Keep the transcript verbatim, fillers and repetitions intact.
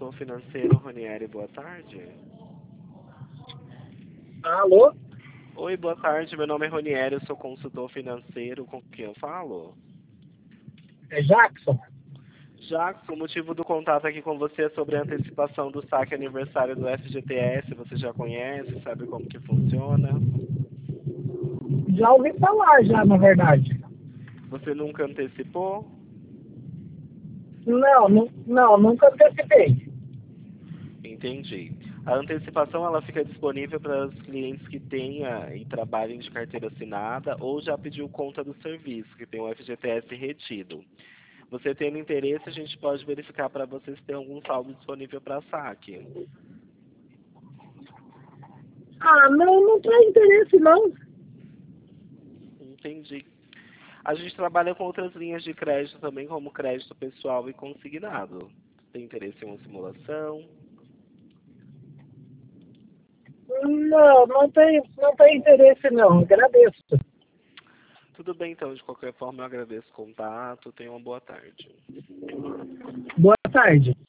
consultor financeiro, Ronieri, boa tarde. Alô? Oi, boa tarde, meu nome é Ronieri, eu sou consultor financeiro, com quem eu falo? É Jackson? Jackson, o motivo do contato aqui com você é sobre a antecipação do saque aniversário do F G T S, você já conhece, sabe como que funciona? Já ouvi falar já, na verdade. Você nunca antecipou? Não, nu- não, nunca antecipei. Entendi. A antecipação ela fica disponível para os clientes que tenha e trabalhem de carteira assinada ou já pediu conta do serviço, que tem o F G T S retido. Você tendo interesse, a gente pode verificar para você se tem algum saldo disponível para saque. Ah, não, não tem interesse não. Entendi. A gente trabalha com outras linhas de crédito também, como crédito pessoal e consignado. Tem interesse em uma simulação? Não, não tem, não tem interesse não. Agradeço. Tudo bem, então. De qualquer forma, eu agradeço o contato. Tenha uma boa tarde. Boa tarde.